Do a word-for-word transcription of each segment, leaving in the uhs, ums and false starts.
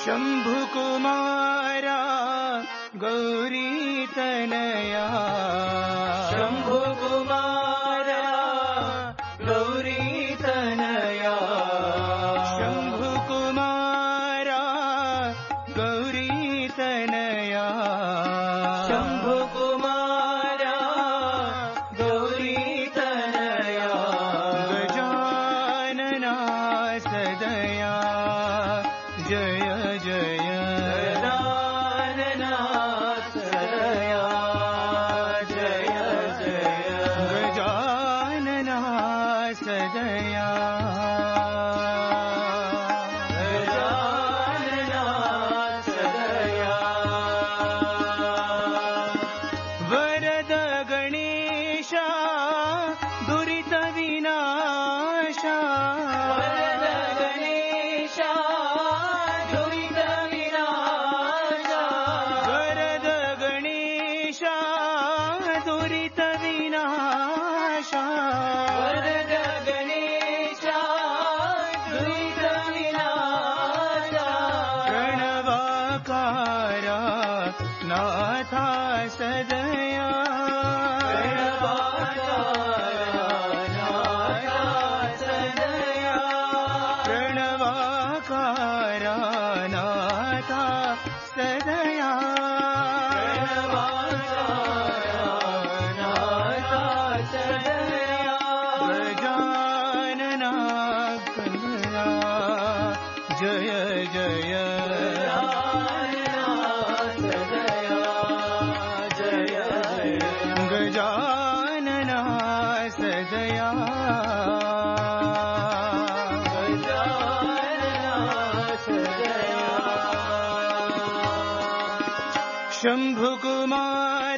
ಶಂಭುಕುಮಾರ ಗೌರೀತನಯ ಶಂಭುಕುಮಾರ ಗೌರೀತನಯ ಶಂಭುಕುಮಾರ ಗೌರೀತನಯ ಶಂಭುಕುಮಾರ ಗೌರೀತನಯ ಗಜಾನನ ಸದಯ ಜಯ ಜಯ ಗಜಾನನ ಸದಯ ಜಯ ಜಯ ಗಜಾನನ ಸದಯ ಗಜಾನನ ಸದಯ ವರದ ಗಣೇಶ ದುರಿತ ವಿನಾಶ ವರದ ಗಣೇಶ ದುರಿತ ವಿನಾಶ ವರದ ಗಣೇಶ ದುರಿತ ವಿನಾಶ ವರದ ಗಣೇಶ ದುರಿತ ವಿನಾಶ ಪ್ರಣವಾಕಾರ ನಾಥ ಸದಯ ಪ್ರಣವಾಕಾರ ನಾಥ ಸದಯ ನಾಥ ಸದಯ ಗಜಾನನ ಕನ್ನಡ ಜಯ ಜಯ ಸದಯ ಜಯ ಜಯ ಗಜಾನನ ಸದಯ ಶಂಭುಕುಮಾರ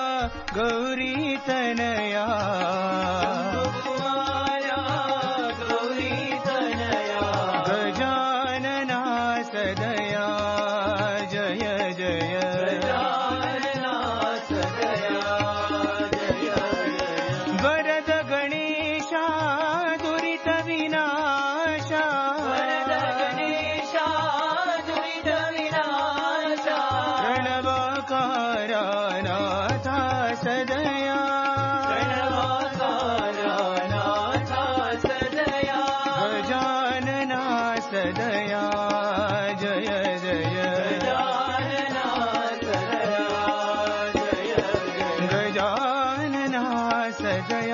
ಗೌರೀತನಯ ಶಂಭುಕುಮಾರ ಗೌರೀತನಯ ಗಜಾನನ ಸದಯ ಜಯ ಜಯ ಗಜಾನನ ಸದಯ ಜಯ ಜಯ ವರದ ಗಣೇಶ ದುರಿತ ವಿನಾಶ ವರದ ಗಣೇಶ ದುರಿತ ವಿನಾಶ ಪ್ರಣವಾಕಾರ ನಾಥ ಸದಯ ಪ್ರಣವಾಕಾರ ನಾಥ ಸದಯ ಗಜಾನನ ಸದಯ ಜಯ ಜಯ ಗಜಾನನ ಸದಯ ಜಯ ಜಯ ಗಜಾನನ ಸದಯ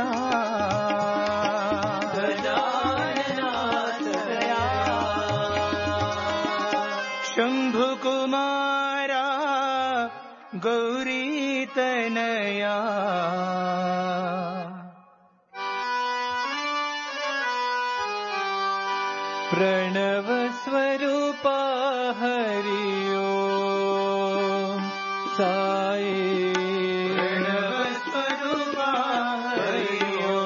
ಗಜಾನನ ಸದಯ ಶಂಭುಕುಮಾರ ಗೌರೀತನಯ ಪ್ರಣವ ಸ್ವರೂಪ ಹರಿಯೋ ಸಾಯಿ ಪ್ರಣವ ಸ್ವರೂಪ ಹರಿಯೋ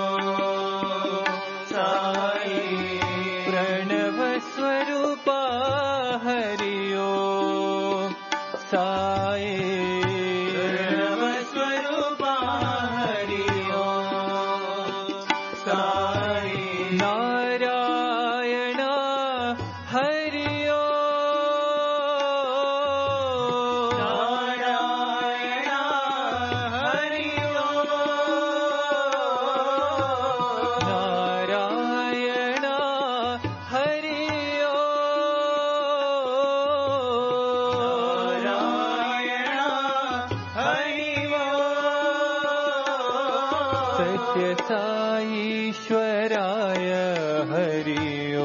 ಸಾಯಿ ಪ್ರಣವ ಸ್ವರೂಪ ಹರಿಯೋ ಸಾಯಿ ಪ್ರಣವ ಸ್ವರೂಪ ಹರಿಯೋ ಸಾಯಿ ನಾರಾಯಣ ಹರಿಯೋ ನಾರಾಯಣ ಹರಿಯೋ ನಾರಾಯಣ ಹರಿಯೋ ನಾರಾಯಣ ಹರಿಯೋ ಸತ್ಯ ಸಾಯೀಶ್ವರಾಯ ಹರಿಯೋ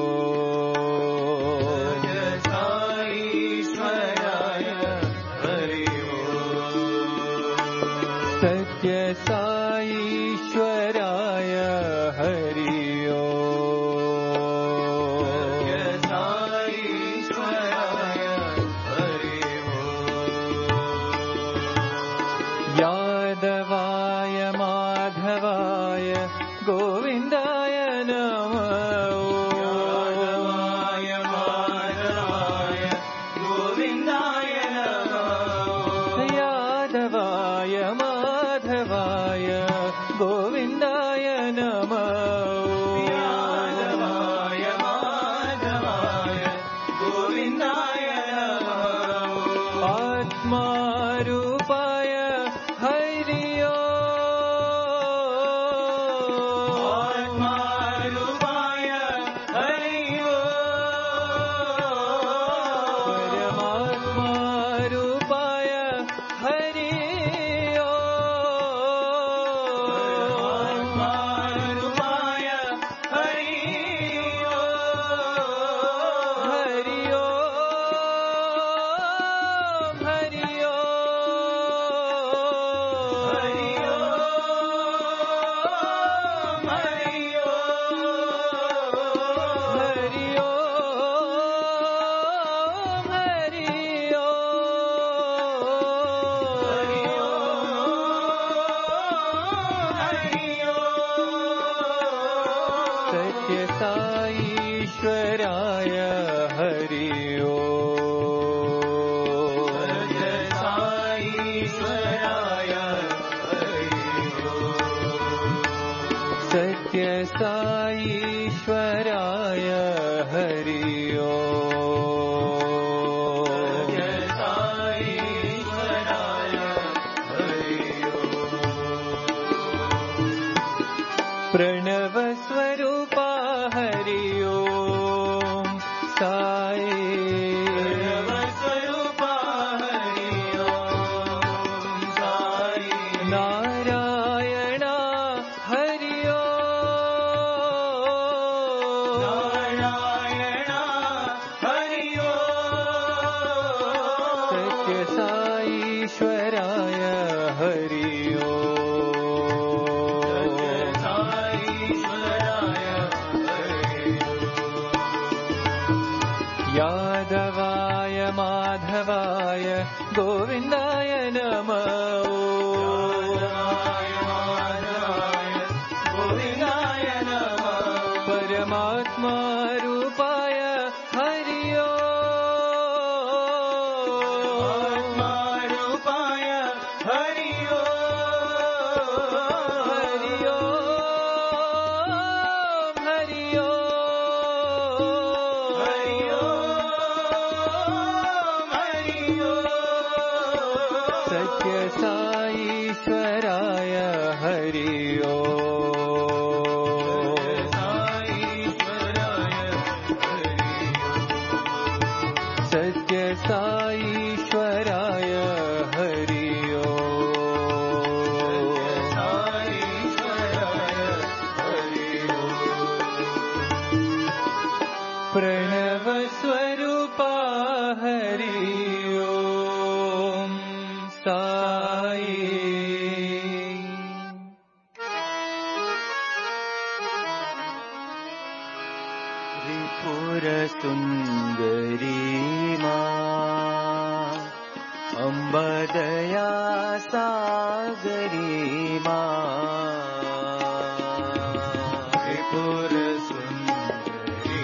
ಸತ್ಯ ಸಾಯೀಶ್ವರಾಯ ಹರಿಯೋ ಸಾಯೀಶ್ವರಾಯ ಹರಿಯೋ ಯಾದವಾಯ ಮಾಧವಾಯ ಗೋವಿಂದಾಯ ನಮೋ साईश्वराय हरि ओम. सत्य साईश्वराय हरि ओम. प्रणव स्वरूपा हरि ओम साई. प्रणव स्वरूपा हरि ओम साई. नारायण हरि ओम. नारायण हरि ओम. सत्य साईश्वराय हरि ओम. यादवाय माधवाय गोविन्दाय नमः. गोविन्दाय नमः. परमात्मा रूपाय हरि ओम. रूपाय हरि ओम. हरि ओम. हरि ओम. हरि ओम. सत्य साईश्वराय हरि ओम. सत्य साईश्वराय हरि ओम. प्रणव स्वरूपा हरि ओम साई. त्रिपुर सुंदरी मां अंबदया सागरी मां. त्रिपुर सुंदरी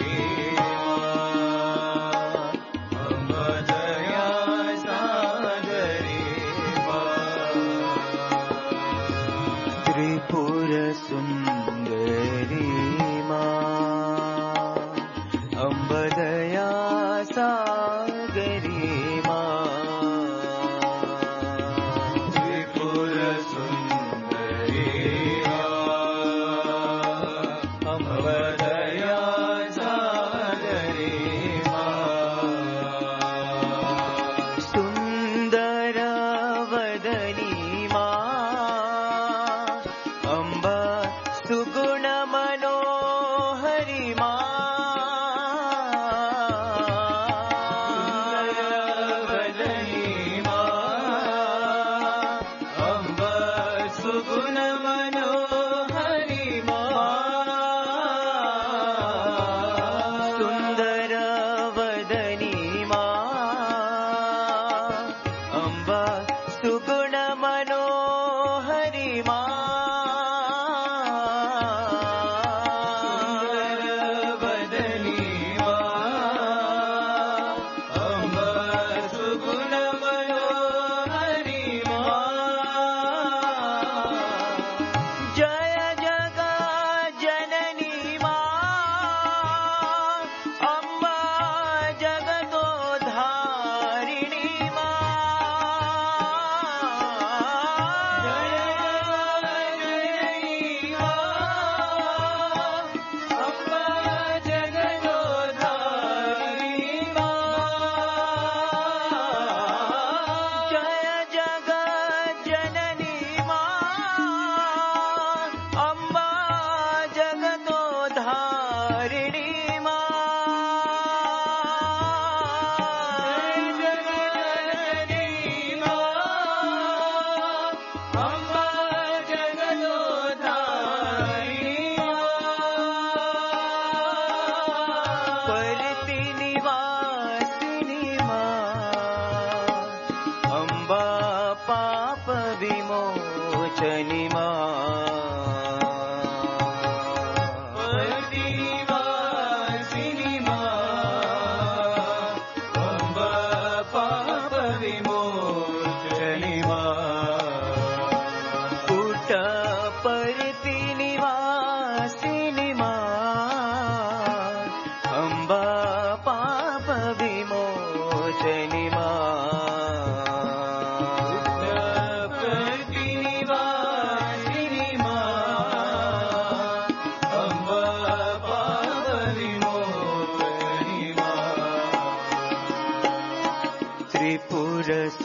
मां अंबदया सागरी मां. त्रिपुर सुंदरी मां अंबदया सागरी मां. त्रिपुर सुंदरी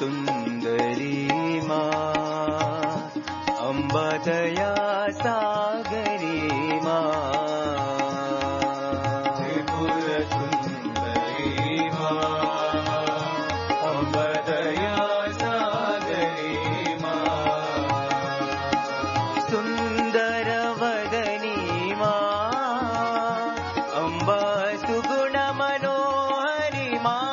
सुंदरी माँ अम्बा दया सागरी माँ त्रिपुर सुंदरी माँ अम्बा दया सागरी माँ सुंदर वदनी माँ अम्बा सुगुण मनोहरी माँ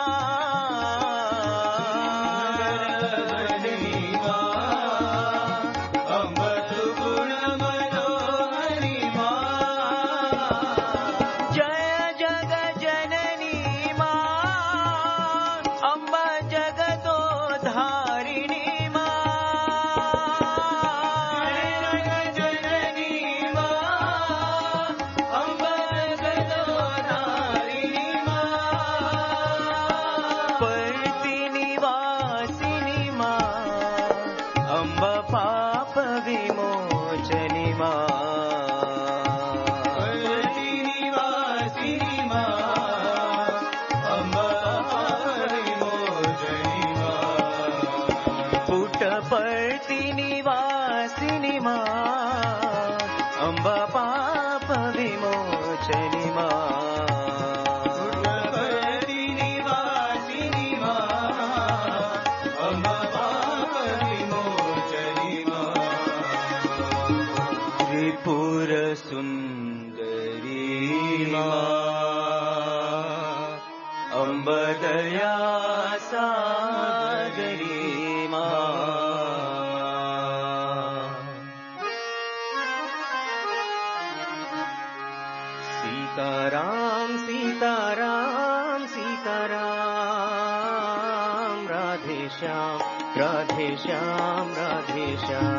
सीताराम सीताराम सीताराम राधे श्याम राधे श्याम राधे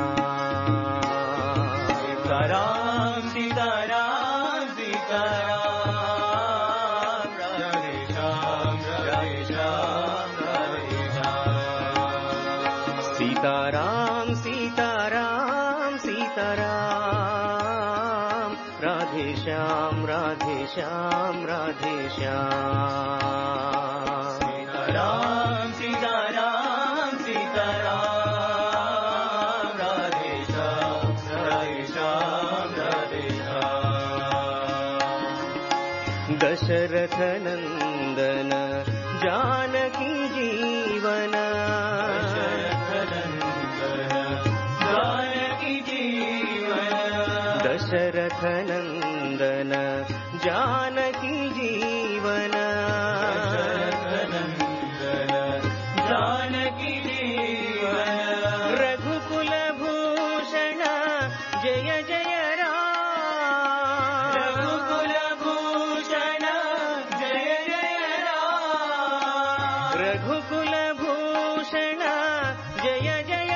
श्याम सीताराम सीताराम सीताराम राधे श्याम राधे श्याम राधे श्याम सीताराम सीताराम सीताराम राधे श्याम राधे श्याम राधे श्याम सीताराम सीताराम सीताराम राधे श्याम राधे श्याम राधे श्याम दशरथ नंदन जानकी जीवन दशरथ नंदन जानकी जीवन जानकी जीवन रघुकुल भूषण जय जय राम रघुकुल भूषण जय जय राम रघुकुल भूषण जय जय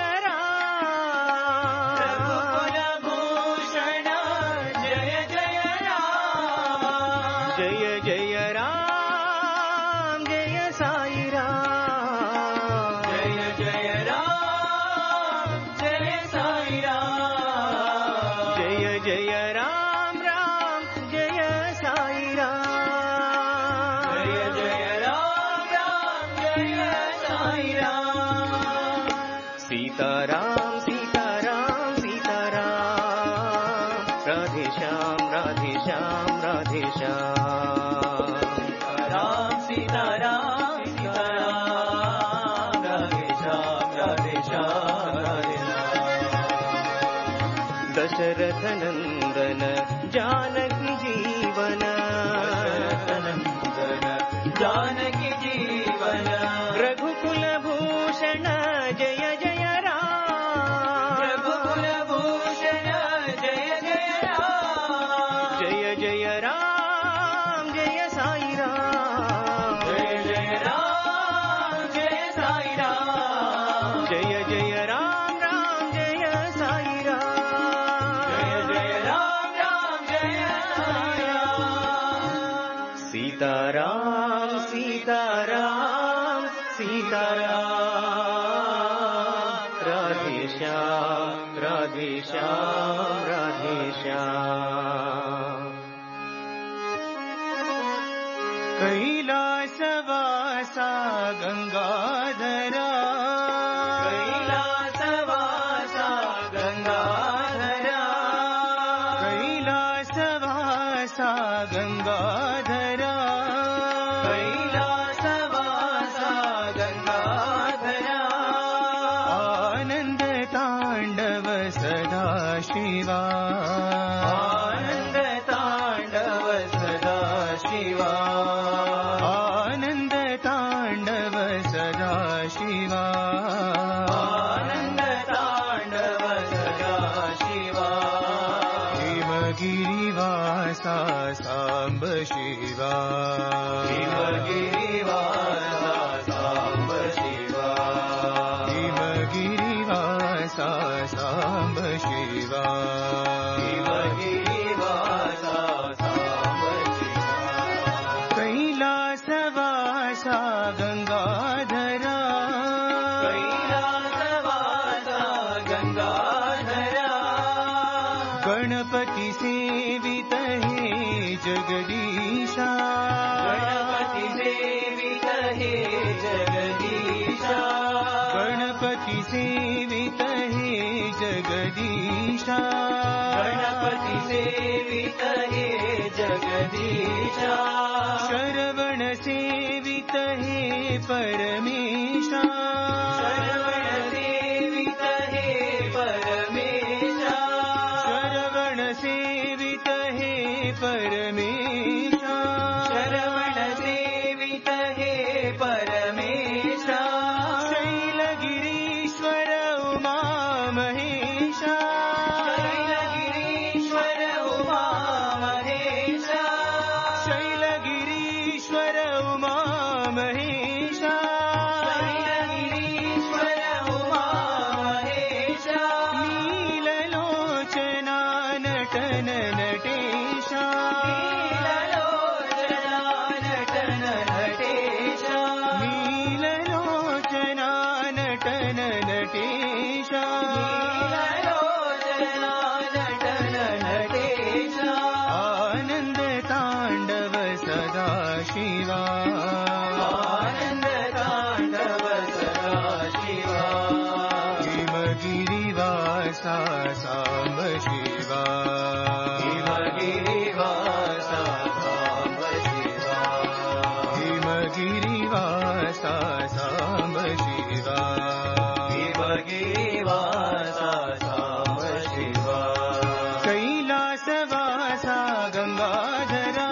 सीताराम सीताराम सीताराम राधे श्याम राधे श्याम राधे श्याम राम सीताराम सीताराम राधे श्याम राधे श्याम राधे श्याम दशरथ नंदन जानकी जीवन नंदन जानकी जीवन रघुकुल भूषण जय जय सीताराम सीताराम सीताराम राधे श्याम राधे श्याम राधे श्याम कैलासवासा गंगाधरा कैलासवासा गंगाधरा कैलासवासा गंगाधरा कैलासवासा गंगाधरा आनंद तांडव सदा शिवा आनंद तांडव सदा शिवा आनंद तांडव सदा शिवा आनंद तांडव सदा शिवा हिमगिरिवासा सांब शिवा हिमगिरिवासा सांब शिवा हिमगिरिवासा सांब शिवा हिमगिरिवासा सांब शिवा कैलासवासा गंगाधरा कैलासवासा गंगाधरा गणपति सेवित हे जगदीशा गणपति सेवित हे जगदीशा गणपति सेवित हे जगदीशा गणपति सेवित हे जगदीशा शरवण सेवित हे परमेशा शरवण सेवित हे परमेशा शरवण सेवित हे परमेशा शरवण सेवित हे परमेशा शैलगिरीश्वर उमा महेशा शैलगिरीश्वर उमा महेशा शैलगिरीश्वर उमा महेशा शैलगिरीश्वर उमा महेशा नीललोचना नटन नटेशा नीललोचना नटन नटेशा नीललोचना नटन नटेशा नीललोचना नटन नटेशा आनंद तांडव सदा शिवा आनंद तांडव सदा शिवा हिमगिरिवासा सांब शिवा हिमगिरिवासा सांब शिवा हिमगिरिवासा सांब शिवा हिमगिरिवासा सांब शिवा कैलासवासा गंगाधरा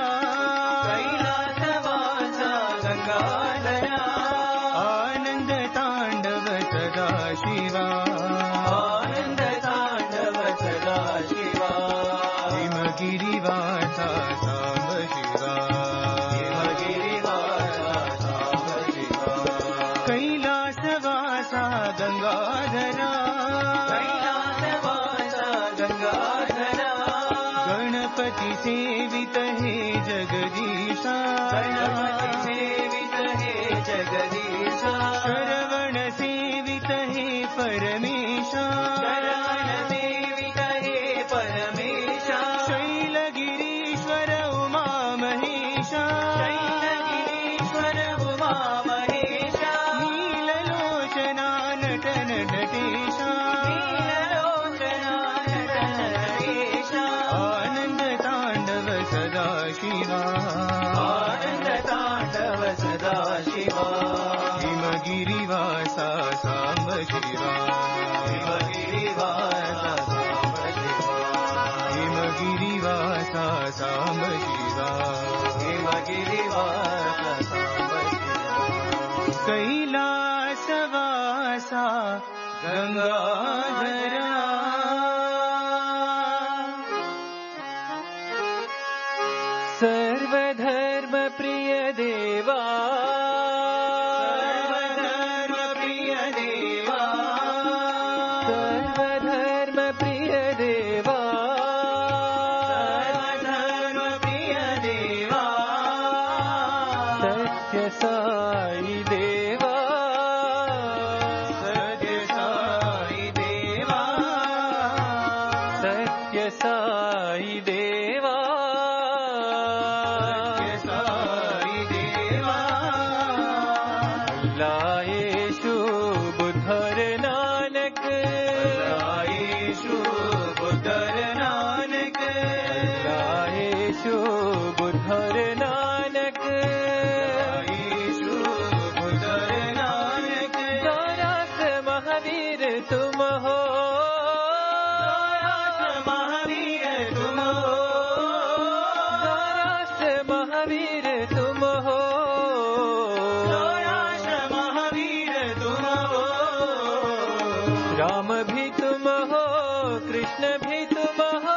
कैलासवासा गंगाधरा आनंद तांडव सदा शिवा आनंद तांडव सदा शिवा हिमगिरिवासा सांब शिवा हिमगिरिवासा सांब शिवा कैलासवासा गंगाधरा कैलासवासा गंगाधरा गणपति सेवित हे जगदीशा गणपति सेवित हे जगदीशा शरवण सेवित हे परमेशा शरवण सेवित हे परमेशा शैलगिरीश्वर उमा महेशा शैलगिरीश्वर उमा महेशा नीललोचना नटन नटेशा नीललोचना नटन नटेशा आनंद तांडव सदा शिवा आनंद तांडव सदा शिवा हिमगिरिवासा सांब शिवा हिमगिरिवासा सांब शिवा हिमगिरिवासा सांब शिवा हिमगिरिवासा सांब शिवा कैलासवासा गंगाधरा सर्वधर्म प्रिय देवा सर्वधर्म प्रिय देवा सर्वधर्म प्रिय देवा सर्वधर्म प्रिय देवा सत्य साई देवा सत्य साई देवा सत्य साई देवा सत्य साई देवा महावीर तुम हो, राष्ट्र महावीर तुम हो। राम भी तुम हो, कृष्ण भी तुम हो,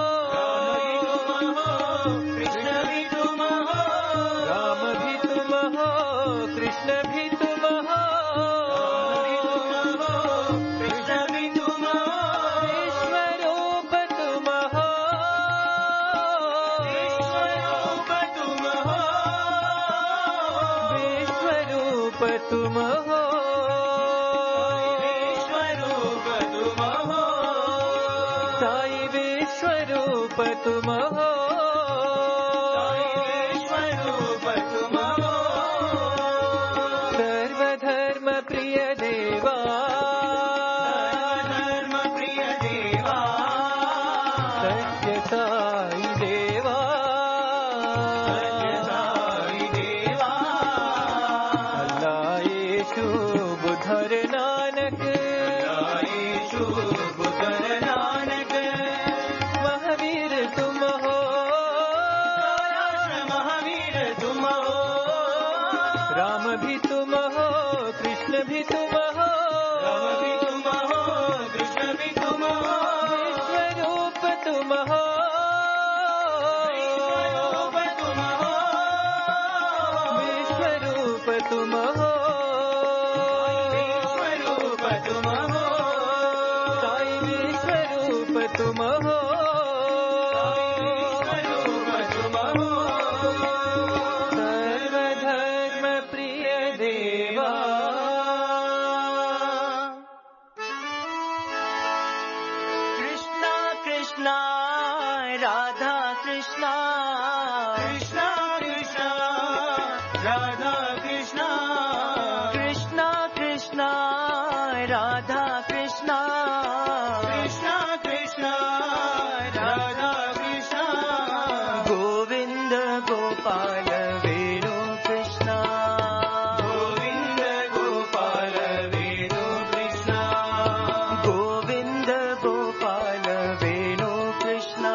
कृष्ण भी तुम हो, राम भी तुम हो, कृष्ण भी तुम हो, कृष्ण भी तुम हो, विश्वरूप तुम हो, विश्वरूप तुम हो, विश्वरूप तुम हो, विश्वरूप तुम हो, साई विश्वरूप तुम हो, विश्वरूप तुम हो, सर्वधर्म प्रिय देवा, धर्म प्रिय देवा, सत्य साई देवा, सत्य साई देवा, अल्लाह येशु बुधर नानक, यीशु बुधर नानक, महावीर तुम हो, राष्ट्र महावीर तुम हो, राम भी तुम हो, कृष्ण भी तुम हो, राम भी तुम हो, कृष्ण भी तुम हो, विश्वरूप तुम हो, विश्वरूप तुम हो, विश्वरूप तुम हो, विश्वरूप तुम हो, साई विश्वरूप तुम हो, विश्वरूप तुम हो, सर्वधर्म प्रिय देवा, कृष्णा कृष्णा राधा कृष्णा, कृष्णा कृष्णा राधा कृष्णा, कृष्णा कृष्णा राधा कृष्णा, कृष्णा कृष्णा राधा कृष्णा, गोविंद गोपाल वेणु कृष्णा, गोविंद गोपाल वेणु कृष्णा, गोविंद गोपाल वेणु कृष्णा,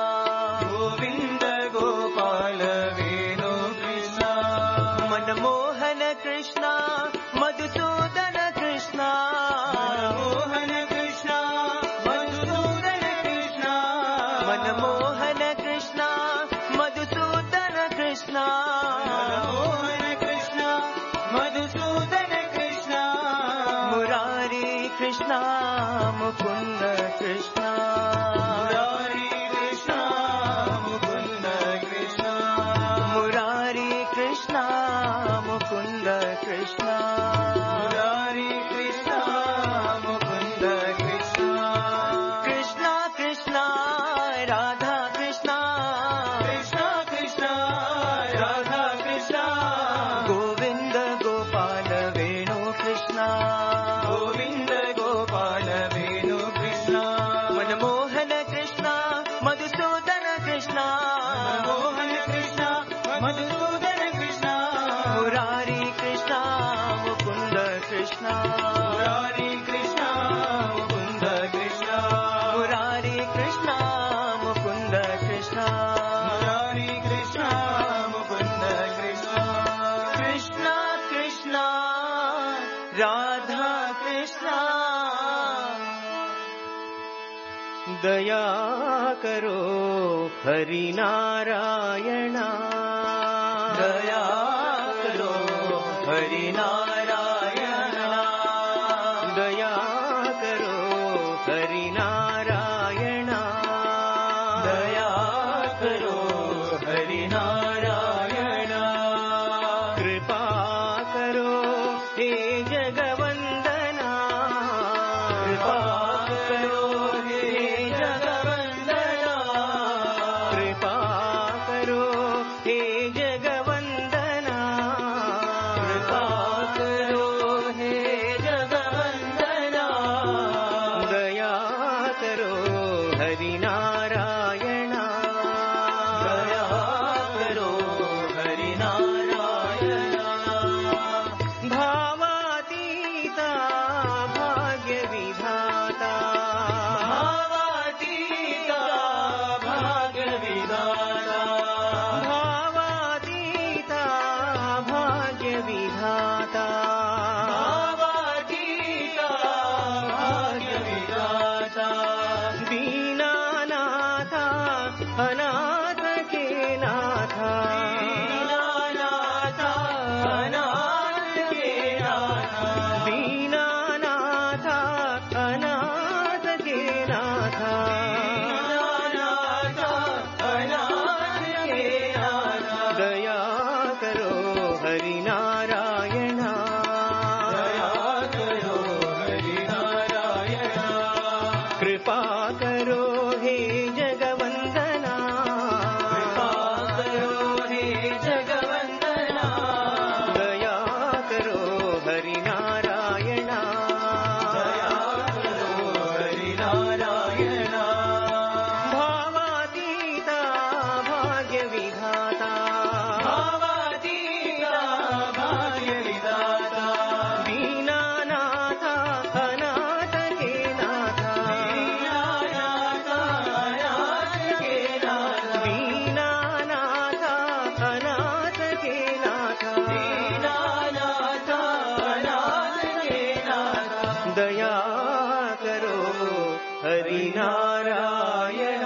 गोविंद गोपाल वेणु कृष्णा, मनमोहन कृष्णा मधुसूदन कृष्णा, मनमोहन कृष्णा मधुसूदन कृष्णा, मनमोहन कृष्णा मधुसूदन कृष्णा, मनमोहन कृष्णा मधुसूदन कृष्णा, मुरारी कृष्णा मुकुंद कृष्णा, मुरारी कृष्णा मुकुंद कृष्णा, मुरारी कृष्णा मुकुंद कृष्णा, मुरारी कृष्णा मुकुंद कृष्णा, कृष्णा कृष्णा राधा कृष्णा, कृष्णा कृष्णा राधा कृष्णा, गोविंद गोपाल वेणु कृष्णा, गोविंद गोपाल वेणु कृष्णा, मनमोहन कृष्णा मधुसूदन कृष्णा, मनमोहन कृष्णा मधुसूदन कृष्णा, मुरारी कृष्णा मुकुंद कृष्णा, मुरारी कृष्णा मुकुंद कृष्णा, मुरारी कृष्णा मुकुंद कृष्णा, मुरारी कृष्णा मुकुंद कृष्णा, कृष्णा कृष्णा राधा कृष्णा, दया करो हरि नारायणा, दया करो हरि नारायणा, दया करो हरि नारायणा, दया करो हरि नारायणा, कृपा करो हे जगवंदना, कृपा करो हे जगवंदना, कृपा करो हे जगवंदना, कृपा हरि नारायण दया करो हरि नारायण कृपा करो हे जगवंदना कृपा करो हे जगवंदना दया करो हरि नारायण दया करो हरि नारायण भावातीता भाग्य विधाता भावातीता भाग्य विधाता दीनानाथा अनाथ के नाथा दीनानाथा अनाथ के नाथा दीनानाथा अनाथ के नाथा दीनानाथा अनाथ के नाथा दया करो हरि नारायण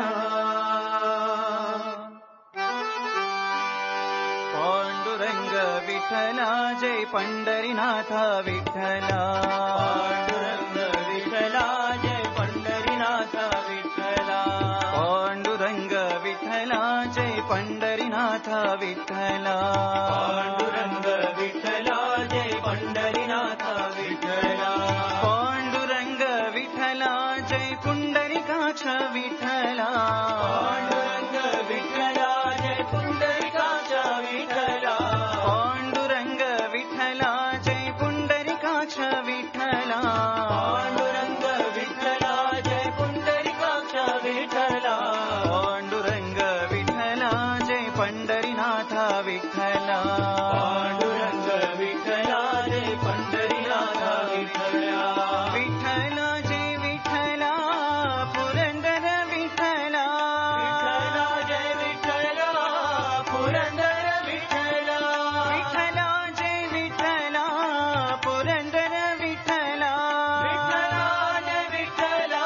पांडुरंग विठला जय पंढरीनाथ विठला पांडुरंग विठला जय पंढरीनाथ विठला पांडुरंग विठला जय पंढरीनाथ विठला पांडुरंग विठला जय पंढरीनाथ विठला पांडुरंग विठला जय पुंडरीकाक्ष विठला पांडुरंग विठला जय पुंडरीकाक्ष विठला पांडुरंग विठला जय पुंडरीकाक्ष विठला पांडुरंग विठला जय पुंडरीकाक्ष विठला पांडुरंग विठला जय पंढरीनाथ विठला पांडुरंग विठला जय पंढरीनाथ विठला विठला जय विठला पुरंदर विठला विठला जय विठला पुरंदर विठला विठला जय विठला पुरंदर विठला विठला जय विठला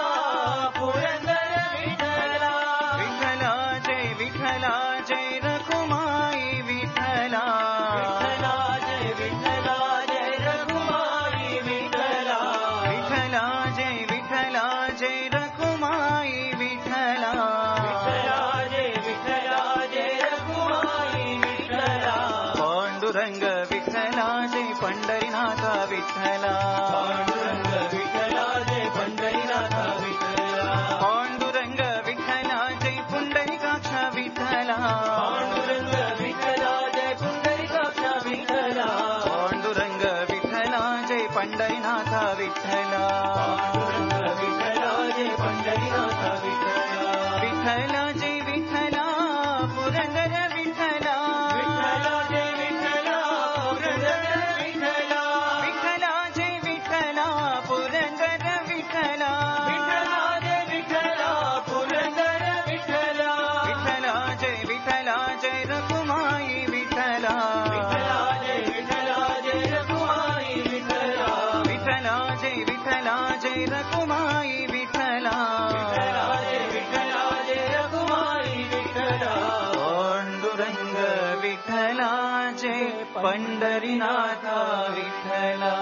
पुरंदर विठला विठला जय विठला जय रखुमाई विठला विठला जय विठला जय रखुमाई विठला विठला जय विठला जय रखुमाई विठला विठला जय विठला जय रखुमाई विठला पांडुरंग विठला जय पंढरीनाथ विठला पांडुरंग विठला जय पंढरीनाथ विठला पांडुरंग विठला जय पुंडरीकाक्ष विठला पांडुरंग विठला जय पुंडरीकाक्ष विठला पांडुरंग विठला जय पंढरीनाथ विठला पांडुरंग विठला जय पंढरीनाथ विठला विठला जय विठला पुरंदर विठला विठला जय विठला पुरंदर विठला विठला जय विठला पुरंदर विठला विठला जय विठला पुरंदर विठला विठला जय विठला जय रखुमाई विठला विठला जय विठला जय रखुमाई विठला विठला जय विठला जय रखुमाई विठला विठला जय विठला जय रखुमाई विठला पांडुरंग विठला जय पंढरीनाथ विठला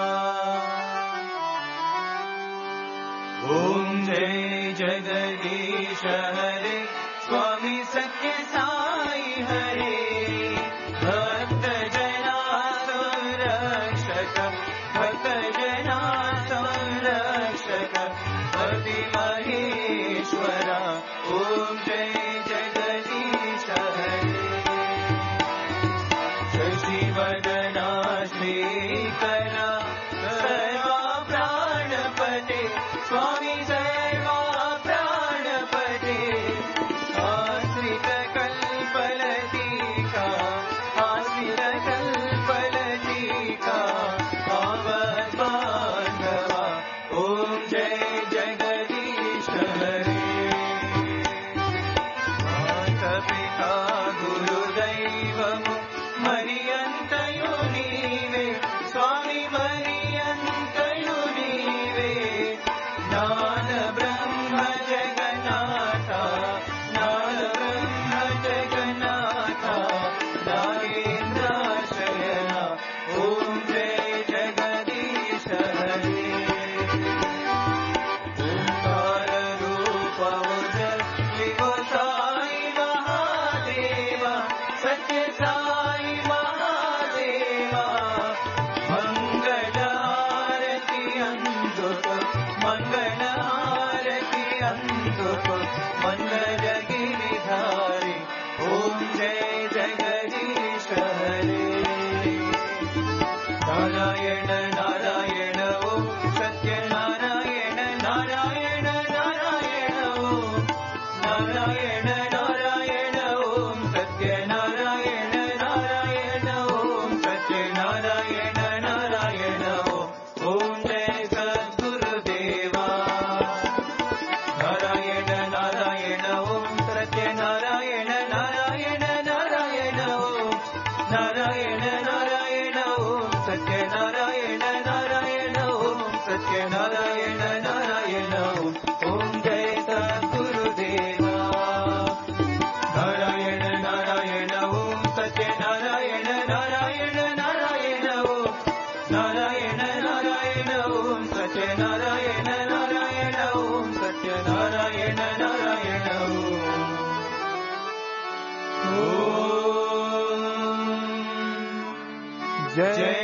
ओम जय जगदीश हरे स्वामी सत्य साई हरे भक्त जना संरक्षक भक्त जना संरक्षक हरि महेश्वरा ओम जय जगदीश हरे शशिवदना श्रीकरा सर्वा प्राणपते स्वामी सर्वा प्राणपते आश्रित कल्पलतिका आश्रित कल्पलतिका आवद्बान्धवा ओम जय जगदीश हरे माता गुरुदैवमु मरियन्तयु नीवे स्वामी मरियन्तयु नीवे ज्ञान ब्रह्म जगन्नाथ ज्ञान ब्रह्म जगन्नाथ नागेन्द्र शयन ओम जय जगदीश हरे ओंकार रूप विभो साई महादेव सत्य साई महादेव नारायण नारायण ओम सत्यनारायण नारायण ओम सत्यनारायण नारायण ओम ओम जय सद्गुरुदेवा नारायण नारायण ओम सत्यनारायण नारायण नारायण ओम नारायण नारायण ओम सत्यनारायण नारायण ओम सत्यनारायण नारायण ओम जय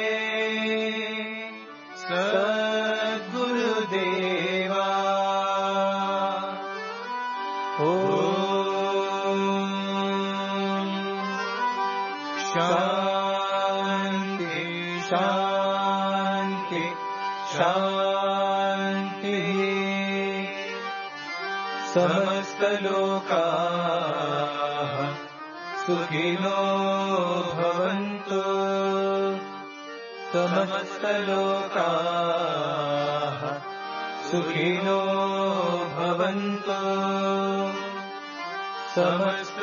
सद्गुरुदेवा ओम शांति शांति शांति समस्त लोकाः सुखिनो भवन्तु समस्त लोकाः सुखिनो भवन्तु समस्त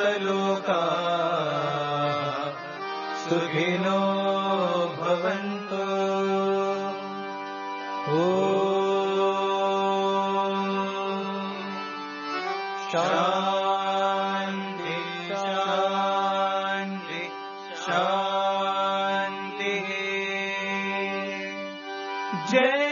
लोकाः सुखिनो भवन्तु ओम शांति शांति शांति जय